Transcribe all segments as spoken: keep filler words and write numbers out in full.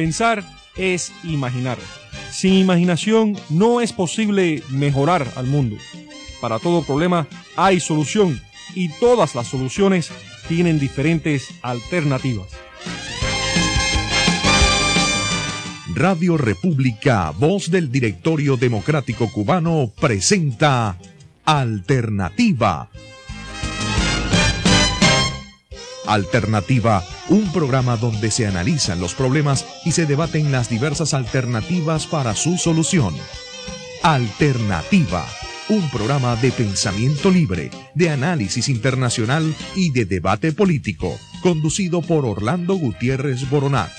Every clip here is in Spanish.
Pensar es imaginar. Sin imaginación no es posible mejorar al mundo. Para todo problema hay solución y todas las soluciones tienen diferentes alternativas. Radio República, voz del Directorio Democrático Cubano, presenta Alternativa. Alternativa, un programa donde se analizan los problemas y se debaten las diversas alternativas para su solución. Alternativa, un programa de pensamiento libre, de análisis internacional y de debate político, conducido por Orlando Gutiérrez Boronat.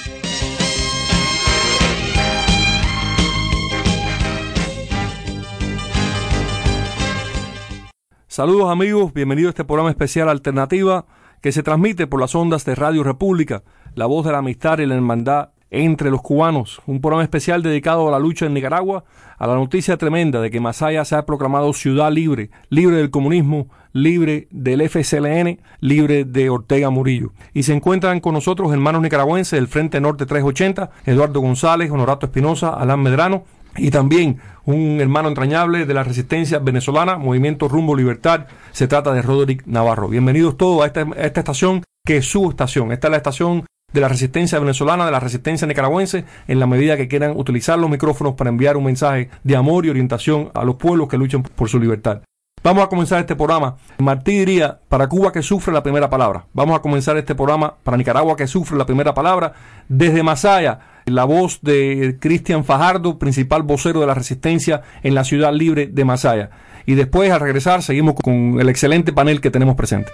Saludos amigos, bienvenidos a este programa especial Alternativa que se transmite por las ondas de Radio República, la voz de la amistad y la hermandad entre los cubanos. Un programa especial dedicado a la lucha en Nicaragua, a la noticia tremenda de que Masaya se ha proclamado ciudad libre, libre del comunismo, libre del F C L N, libre de Ortega Murillo. Y se encuentran con nosotros hermanos nicaragüenses del Frente Norte trescientos ochenta, Eduardo González, Honorato Espinosa, Alan Medrano, y también un hermano entrañable de la resistencia venezolana, Movimiento Rumbo Libertad. Se trata de Roderick Navarro. Bienvenidos todos a esta, a esta estación que es su estación. Esta es la estación de la resistencia venezolana, de la resistencia nicaragüense, en la medida que quieran utilizar los micrófonos para enviar un mensaje de amor y orientación a los pueblos que luchan por su libertad. Vamos a comenzar este programa. Martí diría, para Cuba que sufre la primera palabra. Vamos a comenzar este programa para Nicaragua que sufre la primera palabra. Desde Masaya, la voz de Cristian Fajardo, principal vocero de la resistencia en la ciudad libre de Masaya. Y después, al regresar, seguimos con el excelente panel que tenemos presente.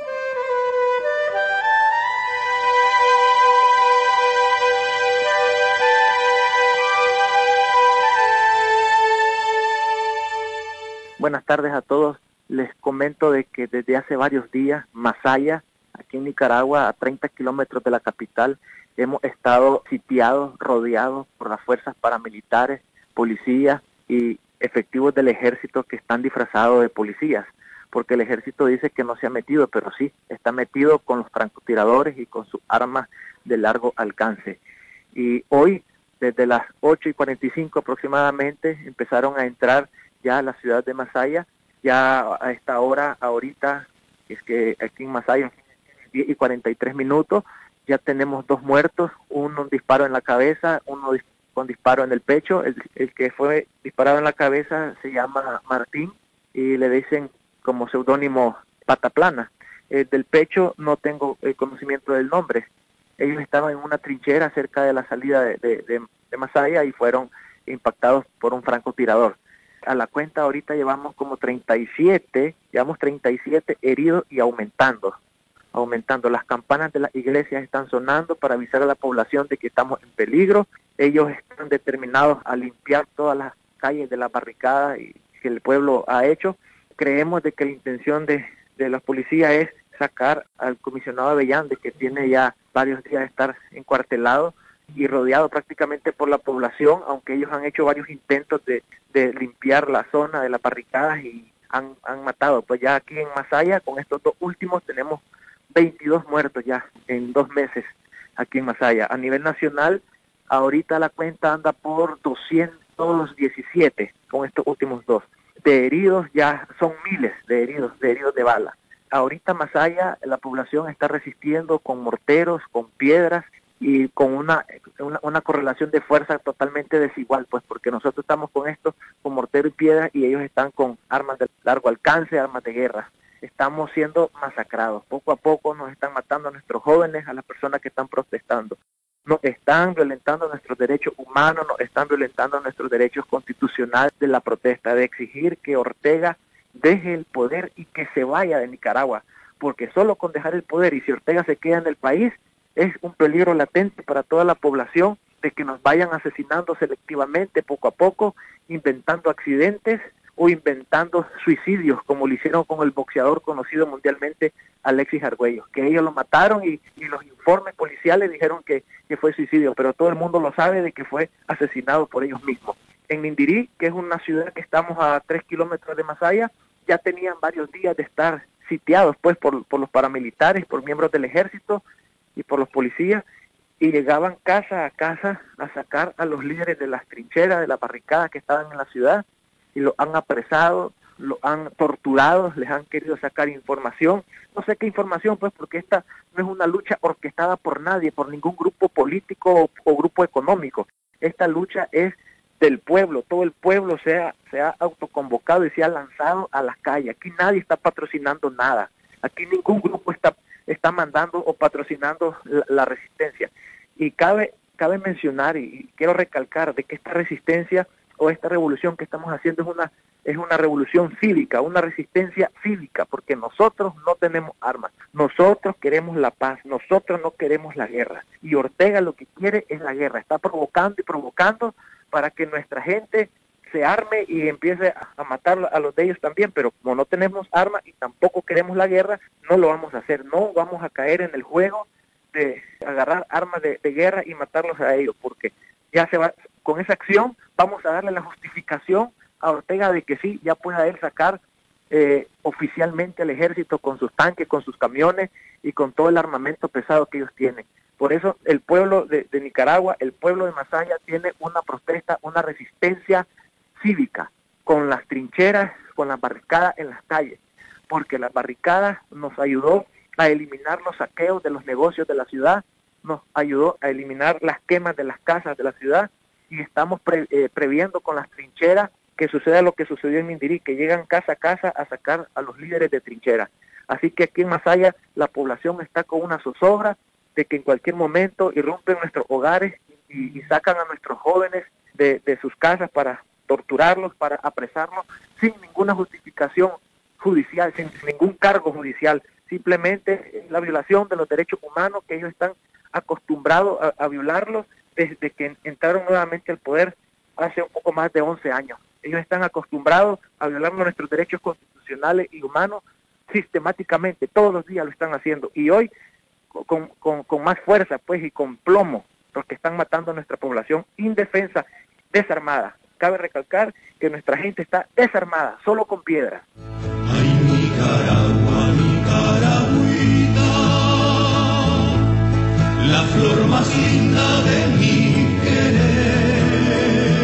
Buenas tardes a todos. Les comento de que desde hace varios días, Masaya, aquí en Nicaragua, a treinta kilómetros de la capital, hemos estado sitiados, rodeados por las fuerzas paramilitares, policías y efectivos del ejército que están disfrazados de policías, porque el ejército dice que no se ha metido, pero sí, está metido con los francotiradores y con sus armas de largo alcance. Y hoy, desde las ocho y cuarenta y cinco aproximadamente, empezaron a entrar ya a la ciudad de Masaya. Ya a esta hora, ahorita, es que aquí en Masaya, diez y cuarenta y tres minutos, ya tenemos dos muertos, uno un disparo en la cabeza, uno con disparo en el pecho. El, el que fue disparado en la cabeza se llama Martín y le dicen como seudónimo Pata Plana. El del pecho no tengo el conocimiento del nombre. Ellos estaban en una trinchera cerca de la salida de, de, de, de Masaya y fueron impactados por un francotirador. A la cuenta ahorita llevamos como treinta y siete, llevamos treinta y siete heridos y aumentando, aumentando. Las campanas de las iglesias están sonando para avisar a la población de que estamos en peligro. Ellos están determinados a limpiar todas las calles de la barricada que el pueblo ha hecho. Creemos de que la intención de, de los policías es sacar al comisionado Avellán, de que tiene ya varios días de estar encuartelado y rodeado prácticamente por la población, aunque ellos han hecho varios intentos de, de limpiar la zona de las barricadas y han, han matado. Pues ya aquí en Masaya, con estos dos últimos, tenemos veintidós muertos ya en dos meses aquí en Masaya. A nivel nacional, ahorita la cuenta anda por doscientos diecisiete con estos últimos dos. De heridos ya son miles de heridos, de heridos de bala. Ahorita Masaya, la población está resistiendo con morteros, con piedras, y con una, una una correlación de fuerza totalmente desigual, pues porque nosotros estamos con esto, con mortero y piedra, y ellos están con armas de largo alcance, armas de guerra. Estamos siendo masacrados. Poco a poco nos están matando a nuestros jóvenes, a las personas que están protestando. Nos están violentando nuestros derechos humanos, nos están violentando nuestros derechos constitucionales de la protesta, de exigir que Ortega deje el poder y que se vaya de Nicaragua, porque solo con dejar el poder, y si Ortega se queda en el país, es un peligro latente para toda la población de que nos vayan asesinando selectivamente poco a poco, inventando accidentes o inventando suicidios, como lo hicieron con el boxeador conocido mundialmente Alexis Argüello, que ellos lo mataron y, y los informes policiales dijeron que, que fue suicidio, pero todo el mundo lo sabe de que fue asesinado por ellos mismos. En Nindirí, que es una ciudad que estamos a tres kilómetros de Masaya, ya tenían varios días de estar sitiados pues por, por los paramilitares, por miembros del ejército y por los policías, y llegaban casa a casa a sacar a los líderes de las trincheras, de las barricadas que estaban en la ciudad, y los han apresado, los han torturado, les han querido sacar información, no sé qué información, pues, porque esta no es una lucha orquestada por nadie, por ningún grupo político o, o grupo económico. Esta lucha es del pueblo, todo el pueblo se ha, se ha autoconvocado y se ha lanzado a las calles. Aquí nadie está patrocinando nada, aquí ningún grupo está, está mandando o patrocinando la, la resistencia. Y cabe, cabe mencionar y, y quiero recalcar de que esta resistencia o esta revolución que estamos haciendo es una, es una revolución cívica, una resistencia cívica, porque nosotros no tenemos armas, nosotros queremos la paz, nosotros no queremos la guerra. Y Ortega lo que quiere es la guerra, está provocando y provocando para que nuestra gente se arme y empiece a matar a los de ellos también, pero como no tenemos armas y tampoco queremos la guerra, no lo vamos a hacer, no vamos a caer en el juego de agarrar armas de, de guerra y matarlos a ellos, porque ya se va, con esa acción vamos a darle la justificación a Ortega de que sí, ya pueda él sacar eh, oficialmente al ejército con sus tanques, con sus camiones y con todo el armamento pesado que ellos tienen. Por eso el pueblo de, de Nicaragua, el pueblo de Masaya tiene una protesta, una resistencia cívica, con las trincheras, con las barricadas en las calles, porque las barricadas nos ayudó a eliminar los saqueos de los negocios de la ciudad, nos ayudó a eliminar las quemas de las casas de la ciudad, y estamos pre, eh, previendo con las trincheras que suceda lo que sucedió en Mindirí, que llegan casa a casa a sacar a los líderes de trinchera. Así que aquí en Masaya la población está con una zozobra de que en cualquier momento irrumpen nuestros hogares y, y sacan a nuestros jóvenes de, de sus casas para torturarlos, para apresarlos, sin ninguna justificación judicial, sin ningún cargo judicial. Simplemente la violación de los derechos humanos que ellos están acostumbrados a, a violarlos desde que entraron nuevamente al poder hace un poco más de once años. Ellos están acostumbrados a violar nuestros derechos constitucionales y humanos sistemáticamente, todos los días lo están haciendo, y hoy con, con, con más fuerza pues y con plomo, porque están matando a nuestra población indefensa, desarmada. Cabe recalcar que nuestra gente está desarmada, solo con piedras. Ay, Nicaragua, Nicaragüita, la flor más linda de mi querer,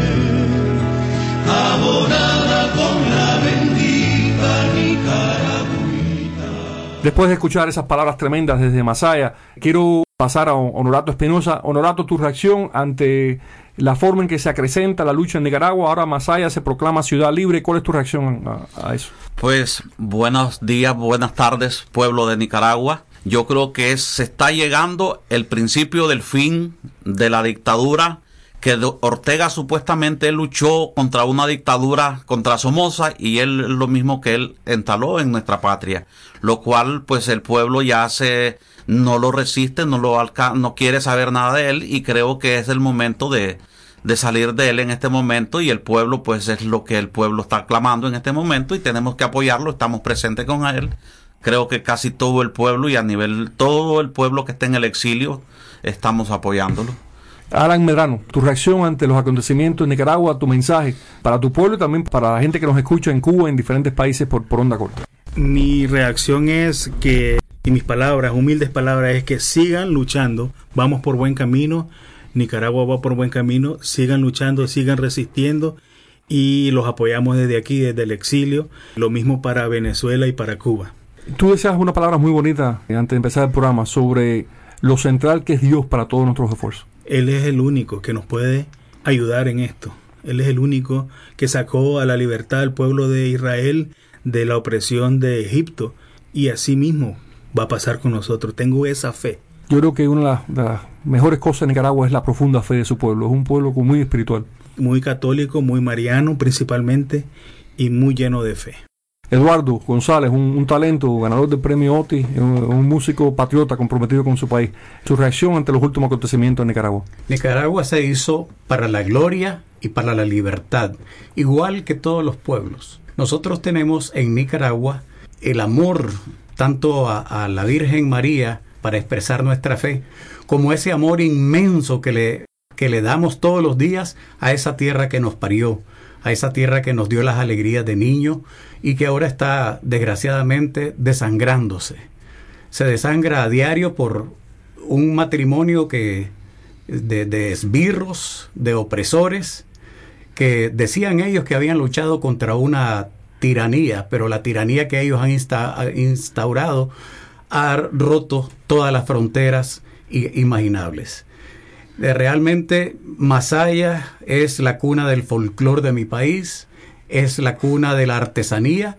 abonada con la bendita Nicaragüita. Después de escuchar esas palabras tremendas desde Masaya, quiero pasar a Honorato Espinosa. Honorato, tu reacción ante la forma en que se acrecenta la lucha en Nicaragua. Ahora Masaya se proclama ciudad libre. ¿Cuál es tu reacción a, a eso? Pues buenos días, buenas tardes, pueblo de Nicaragua. Yo creo que es, se está llegando el principio del fin de la dictadura, que Ortega supuestamente luchó contra una dictadura, contra Somoza, y él lo mismo que él instaló en nuestra patria, lo cual pues el pueblo ya se no lo resiste, no lo alca no quiere saber nada de él, y creo que es el momento de, de salir de él en este momento, y el pueblo pues es lo que el pueblo está clamando en este momento, y tenemos que apoyarlo, estamos presentes con él. Creo que casi todo el pueblo, y a nivel todo el pueblo que está en el exilio, estamos apoyándolo. Alan Medrano, tu reacción ante los acontecimientos en Nicaragua, tu mensaje para tu pueblo y también para la gente que nos escucha en Cuba, en diferentes países por, por onda corta. Mi reacción es que, y mis palabras, humildes palabras, es que sigan luchando, vamos por buen camino, Nicaragua va por buen camino, sigan luchando, sigan resistiendo, y los apoyamos desde aquí, desde el exilio, lo mismo para Venezuela y para Cuba. Tú decías una palabra muy bonita antes de empezar el programa sobre lo central que es Dios para todos nuestros esfuerzos. Él es el único que nos puede ayudar en esto. Él es el único que sacó a la libertad al pueblo de Israel de la opresión de Egipto. Y así mismo va a pasar con nosotros. Tengo esa fe. Yo creo que una de las, de las mejores cosas de Nicaragua es la profunda fe de su pueblo. Es un pueblo muy espiritual. Muy católico, muy mariano principalmente, y muy lleno de fe. Eduardo González, un, un talento, ganador del premio Oti, un, un músico patriota comprometido con su país. Su reacción ante los últimos acontecimientos en Nicaragua. Nicaragua se hizo para la gloria y para la libertad, igual que todos los pueblos. Nosotros tenemos en Nicaragua el amor tanto a, a la Virgen María para expresar nuestra fe, como ese amor inmenso que le, que le damos todos los días a esa tierra que nos parió, a esa tierra que nos dio las alegrías de niño y que ahora está desgraciadamente desangrándose. Se desangra a diario por un matrimonio que de, de esbirros, de opresores, que decían ellos que habían luchado contra una tiranía, pero la tiranía que ellos han insta, instaurado ha roto todas las fronteras imaginables. De realmente Masaya es la cuna del folclore de mi país, es la cuna de la artesanía,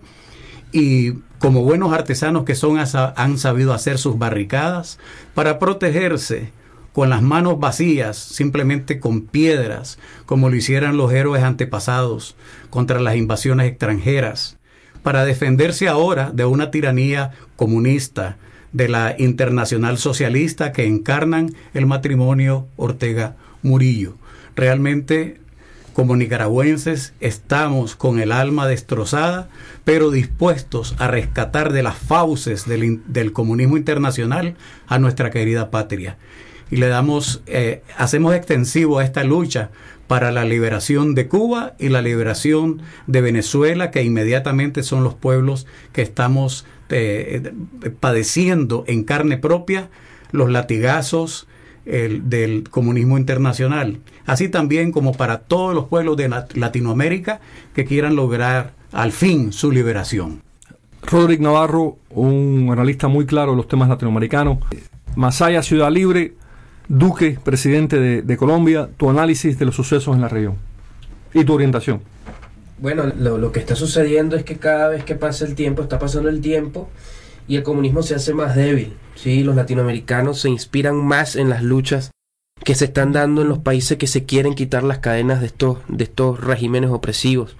y como buenos artesanos que son, han sabido hacer sus barricadas para protegerse con las manos vacías, simplemente con piedras, como lo hicieran los héroes antepasados contra las invasiones extranjeras, para defenderse ahora de una tiranía comunista, de la internacional socialista que encarnan el matrimonio Ortega-Murillo. Realmente, como nicaragüenses, estamos con el alma destrozada, pero dispuestos a rescatar de las fauces del, del comunismo internacional a nuestra querida patria. Y le damos, eh, hacemos extensivo a esta lucha para la liberación de Cuba y la liberación de Venezuela, que inmediatamente son los pueblos que estamos eh, padeciendo en carne propia los latigazos el, del comunismo internacional. Así también como para todos los pueblos de Latinoamérica que quieran lograr al fin su liberación. Roderick Navarro, un analista muy claro de los temas latinoamericanos. Masaya, Ciudad Libre. Duque, presidente de, de Colombia, tu análisis de los sucesos en la región y tu orientación. Bueno, lo, lo que está sucediendo es que cada vez que pasa el tiempo, está pasando el tiempo y el comunismo se hace más débil, ¿sí? Los latinoamericanos se inspiran más en las luchas que se están dando en los países que se quieren quitar las cadenas de estos, de estos regímenes opresivos.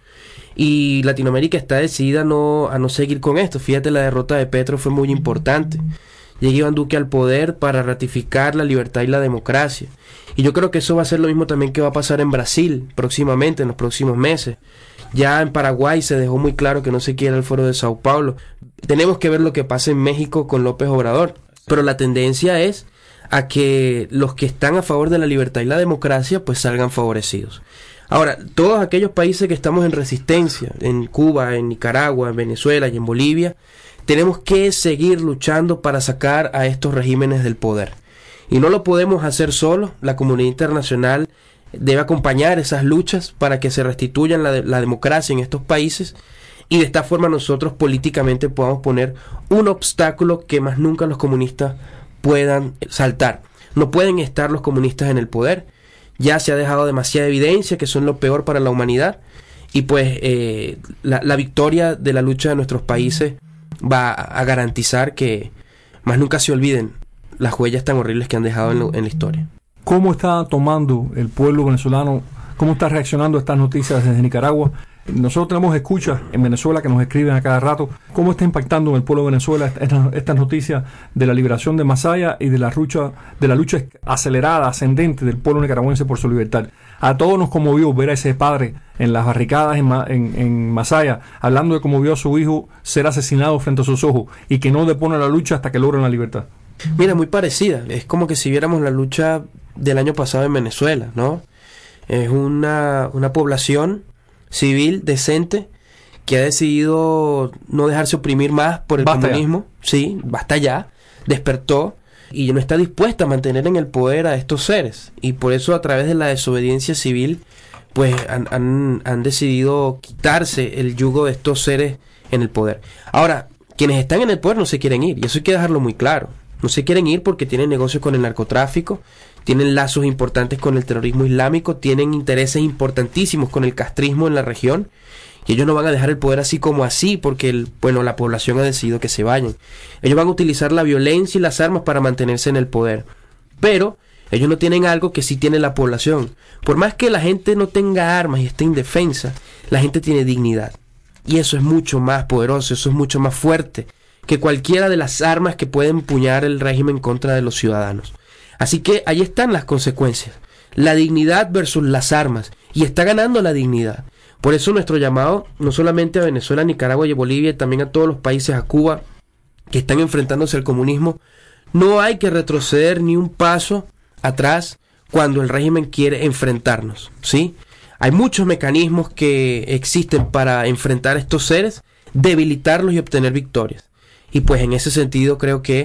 Y Latinoamérica está decidida a no, a no seguir con esto. Fíjate, la derrota de Petro fue muy importante. Llega Iván Duque al poder para ratificar la libertad y la democracia. Y yo creo que eso va a ser lo mismo también que va a pasar en Brasil próximamente, en los próximos meses. Ya en Paraguay se dejó muy claro que no se quiere el Foro de Sao Paulo. Tenemos que ver lo que pasa en México con López Obrador. Pero la tendencia es a que los que están a favor de la libertad y la democracia pues salgan favorecidos. Ahora, todos aquellos países que estamos en resistencia, en Cuba, en Nicaragua, en Venezuela y en Bolivia, tenemos que seguir luchando para sacar a estos regímenes del poder. Y no lo podemos hacer solos. La comunidad internacional debe acompañar esas luchas para que se restituya la, de, la democracia en estos países, y de esta forma nosotros políticamente podamos poner un obstáculo que más nunca los comunistas puedan saltar. No pueden estar los comunistas en el poder. Ya se ha dejado demasiada evidencia que son lo peor para la humanidad, y pues eh, la, la victoria de la lucha de nuestros países va a garantizar que más nunca se olviden las huellas tan horribles que han dejado en, lo, en la historia. ¿Cómo está tomando el pueblo venezolano? ¿Cómo está reaccionando a estas noticias desde Nicaragua? Nosotros tenemos escuchas en Venezuela que nos escriben a cada rato. ¿Cómo está impactando en el pueblo de Venezuela estas, estas noticias de la liberación de Masaya y de la lucha, de la lucha acelerada, ascendente del pueblo nicaragüense por su libertad? A todos nos conmovió ver a ese padre en las barricadas en, en, en Masaya, hablando de cómo vio a su hijo ser asesinado frente a sus ojos y que no depone la lucha hasta que logren la libertad. Mira, muy parecida. Es como que si viéramos la lucha del año pasado en Venezuela, ¿no? Es una, una población civil decente que ha decidido no dejarse oprimir más por el basta comunismo. Ya. Sí, basta ya. Despertó y no está dispuesta a mantener en el poder a estos seres. Y por eso, a través de la desobediencia civil, pues han, han, han decidido quitarse el yugo de estos seres en el poder. Ahora, quienes están en el poder no se quieren ir, y eso hay que dejarlo muy claro. No se quieren ir porque tienen negocios con el narcotráfico, tienen lazos importantes con el terrorismo islámico, tienen intereses importantísimos con el castrismo en la región, y ellos no van a dejar el poder así como así porque el, bueno, la población ha decidido que se vayan. Ellos van a utilizar la violencia y las armas para mantenerse en el poder, pero ellos no tienen algo que sí tiene la población. Por más que la gente no tenga armas y esté indefensa, la gente tiene dignidad, y eso es mucho más poderoso, eso es mucho más fuerte que cualquiera de las armas que puede empuñar el régimen contra de los ciudadanos. Así que ahí están las consecuencias. La dignidad versus las armas. Y está ganando la dignidad. Por eso nuestro llamado, no solamente a Venezuela, Nicaragua y Bolivia, y también a todos los países, a Cuba, que están enfrentándose al comunismo, no hay que retroceder ni un paso atrás cuando el régimen quiere enfrentarnos, ¿sí? Hay muchos mecanismos que existen para enfrentar a estos seres, debilitarlos y obtener victorias. Y pues en ese sentido creo que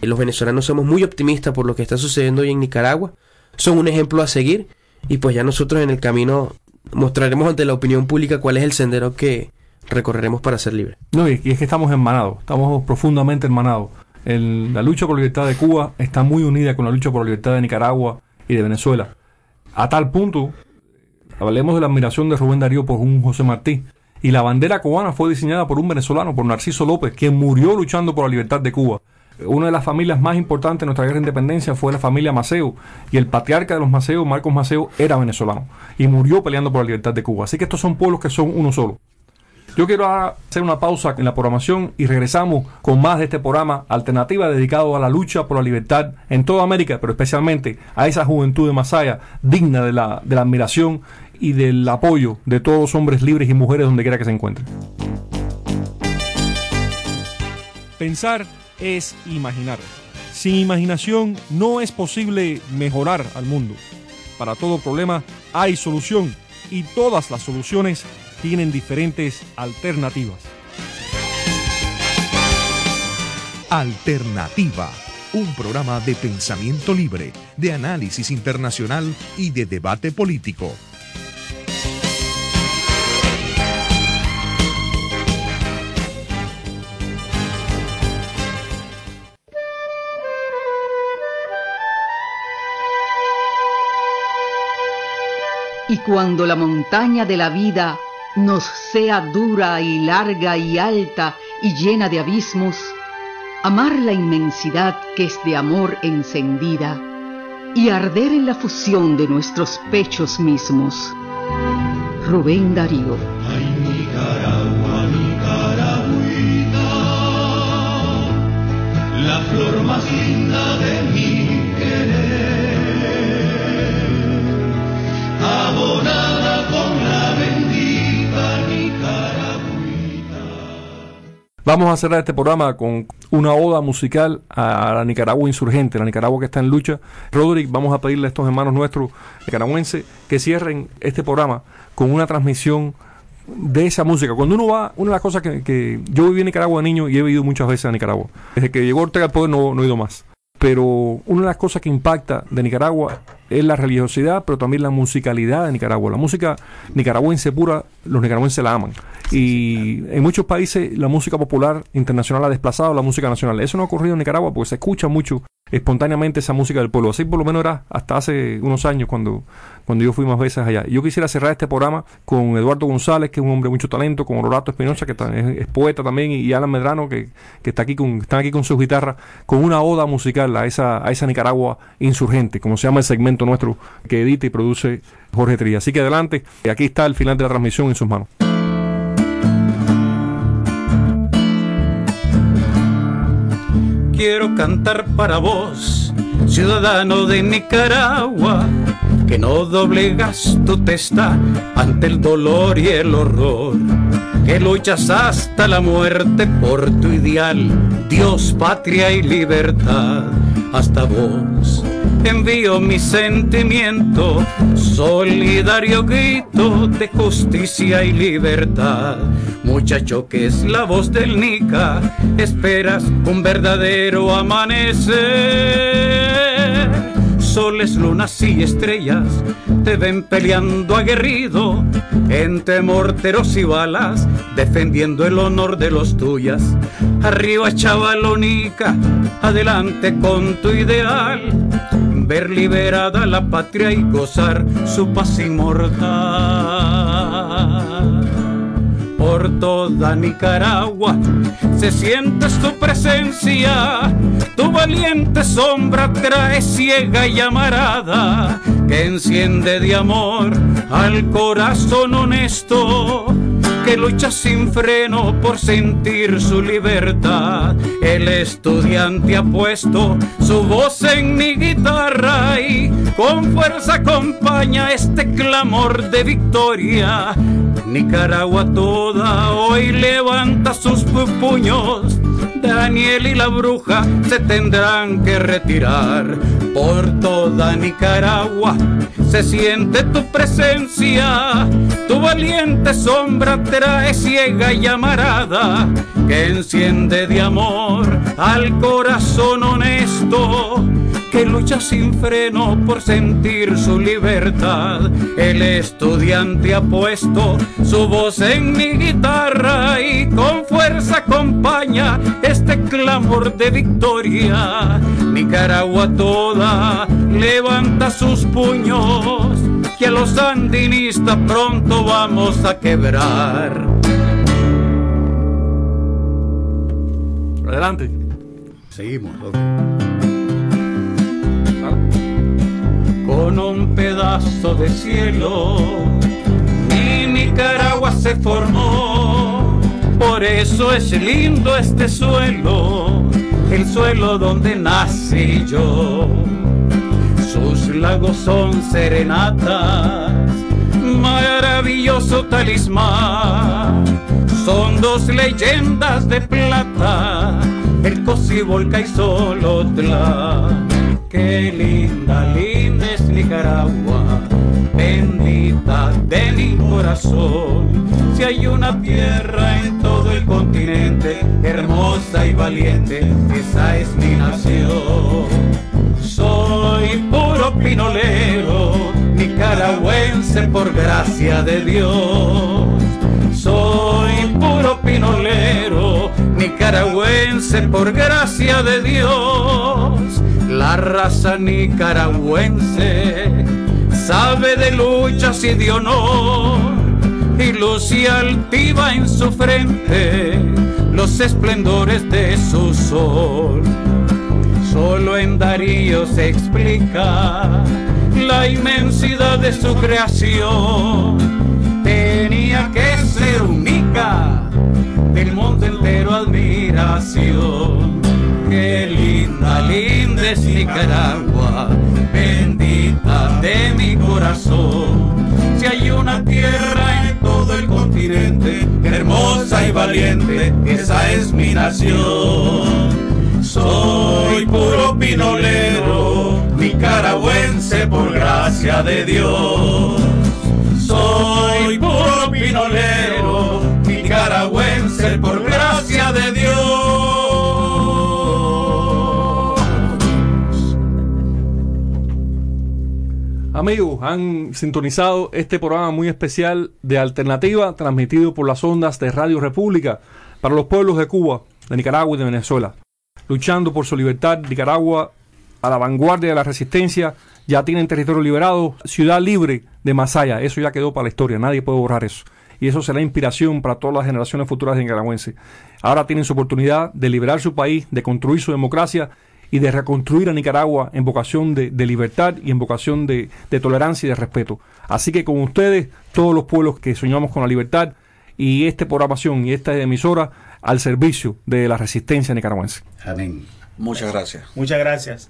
Los venezolanos somos muy optimistas por lo que está sucediendo hoy en Nicaragua. Son un ejemplo a seguir y pues ya nosotros en el camino mostraremos ante la opinión pública cuál es el sendero que recorreremos para ser libres. No, y es que estamos hermanados, estamos profundamente hermanados. El, la lucha por la libertad de Cuba está muy unida con la lucha por la libertad de Nicaragua y de Venezuela. A tal punto, hablemos de la admiración de Rubén Darío por un José Martí. Y la bandera cubana fue diseñada por un venezolano, por Narciso López, quien murió luchando por la libertad de Cuba. Una de las familias más importantes de nuestra guerra de independencia fue la familia Maceo, y el patriarca de los Maceo, Marcos Maceo, era venezolano y murió peleando por la libertad de Cuba. Así que estos son pueblos que son uno solo. Yo quiero hacer una pausa en la programación y regresamos con más de este programa Alternativa, dedicado a la lucha por la libertad en toda América, pero especialmente a esa juventud de Masaya, digna de la, de la admiración y del apoyo de todos los hombres libres y mujeres donde quiera que se encuentren. Pensar es imaginar. Sin imaginación no es posible mejorar al mundo. Para todo problema hay solución y todas las soluciones tienen diferentes alternativas. Alternativa, un programa de pensamiento libre, de análisis internacional y de debate político. Y cuando la montaña de la vida nos sea dura y larga y alta y llena de abismos, amar la inmensidad que es de amor encendida y arder en la fusión de nuestros pechos mismos. Rubén Darío. Ay, Nicaragua, Nicaragüita, la flor más linda de mi querer, abonada con la bendita Nicaragüita. Vamos a cerrar este programa con una oda musical a la Nicaragua insurgente, la Nicaragua que está en lucha. Roderick, vamos a pedirle a estos hermanos nuestros nicaragüenses que cierren este programa con una transmisión de esa música. Cuando uno va, una de las cosas que, que yo viví en Nicaragua de niño y he vivido muchas veces a Nicaragua. Desde que llegó Ortega al poder no, no he ido más. Pero una de las cosas que impacta de Nicaragua es la religiosidad, pero también la musicalidad de Nicaragua. La música nicaragüense pura, los nicaragüenses la aman. Y en muchos países la música popular internacional ha desplazado la música nacional. Eso no ha ocurrido en Nicaragua porque se escucha mucho espontáneamente esa música del pueblo. Así por lo menos era hasta hace unos años cuando, cuando yo fui más veces allá. Yo quisiera cerrar este programa con Eduardo González, que es un hombre de mucho talento, con Honorato Espinosa, que es, es poeta también, y Alan Medrano, que, que está aquí con, están aquí con su guitarra, con una oda musical a esa, a esa Nicaragua insurgente, como se llama el segmento nuestro que edita y produce Jorge Trías. Así que adelante, aquí está el final de la transmisión en sus manos. Quiero cantar para vos, ciudadano de Nicaragua, que no doblegas tu testa ante el dolor y el horror, que luchas hasta la muerte por tu ideal, Dios, patria y libertad. Hasta vos envío mi sentimiento, solidario grito de justicia y libertad. Muchacho que es la voz del Nica, esperas un verdadero amanecer. Soles, lunas y estrellas te ven peleando aguerrido entre morteros y balas, defendiendo el honor de los tuyas. Arriba, chavalonica, adelante con tu ideal, ver liberada la patria y gozar su paz inmortal. Por toda Nicaragua se siente su presencia, tu valiente sombra trae ciega y amarada, que enciende de amor al corazón honesto, que lucha sin freno por sentir su libertad. El estudiante ha puesto su voz en mi guitarra y con fuerza acompaña este clamor de victoria. Nicaragua toda hoy levanta sus puños Daniel y la bruja se tendrán que retirar. Por toda Nicaragua se siente tu presencia, tu valiente sombra trae ciega y llamarada, que enciende de amor al corazón honesto, que lucha sin freno por sentir su libertad. El estudiante ha puesto su voz en mi guitarra y con fuerza acompaña este clamor de victoria. Nicaragua toda levanta sus puños, que a los sandinistas pronto vamos a quebrar. Adelante. Seguimos. Con un pedazo de cielo mi Nicaragua se formó, por eso es lindo este suelo, el suelo donde nací yo. Sus lagos son serenatas, maravilloso talismán, son dos leyendas de plata, el Cocibolca y Solotla. Qué linda, linda es Nicaragua, bendita de mi corazón. Si hay una tierra en todo el continente, hermosa y valiente, esa es mi nación. Soy puro pinolero, nicaragüense por gracia de Dios. Soy puro pinolero, nicaragüense por gracia de Dios. La raza nicaragüense sabe de luchas y de honor, y luce altiva en su frente los esplendores de su sol. Solo en Darío se explica la inmensidad de su creación. Tenía que ser única, del mundo entero admiración. Qué linda, linda es Nicaragua, bendita de mi corazón. Si hay una tierra en todo el continente, hermosa y valiente, esa es mi nación. Soy puro pinolero, nicaragüense por gracia de Dios. Soy puro pinolero, nicaragüense por gracia de Dios. Amigos, han sintonizado este programa muy especial de Alternativa, transmitido por las ondas de Radio República para los pueblos de Cuba, de Nicaragua y de Venezuela. Luchando por su libertad, Nicaragua, a la vanguardia de la resistencia, ya tienen territorio liberado, ciudad libre de Masaya. Eso ya quedó para la historia, nadie puede borrar eso. Y eso será inspiración para todas las generaciones futuras de nicaragüenses. Ahora tienen su oportunidad de liberar su país, de construir su democracia y de reconstruir a Nicaragua en vocación de, de libertad y en vocación de, de tolerancia y de respeto. Así que con ustedes, todos los pueblos que soñamos con la libertad, y esta programación y esta emisora al servicio de la resistencia nicaragüense. Amén. Muchas gracias. Muchas gracias.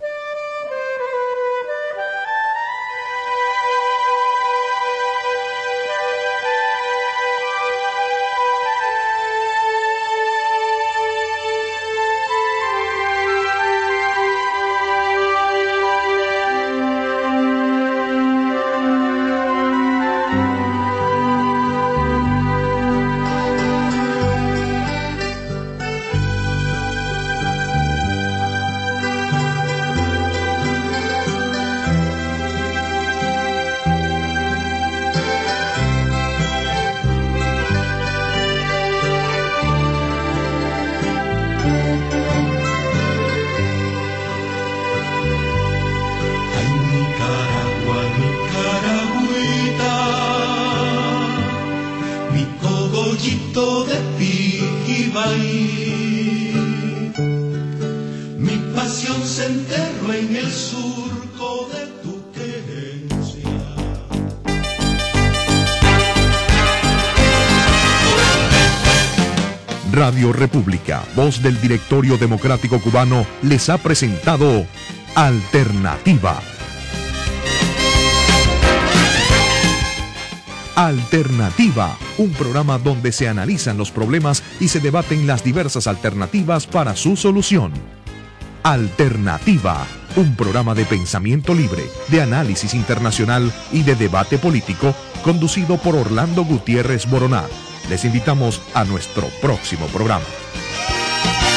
Radio República, voz del Directorio Democrático Cubano, les ha presentado Alternativa. Alternativa, un programa donde se analizan los problemas y se debaten las diversas alternativas para su solución. Alternativa, un programa de pensamiento libre, de análisis internacional y de debate político, conducido por Orlando Gutiérrez Boroná. Les invitamos a nuestro próximo programa.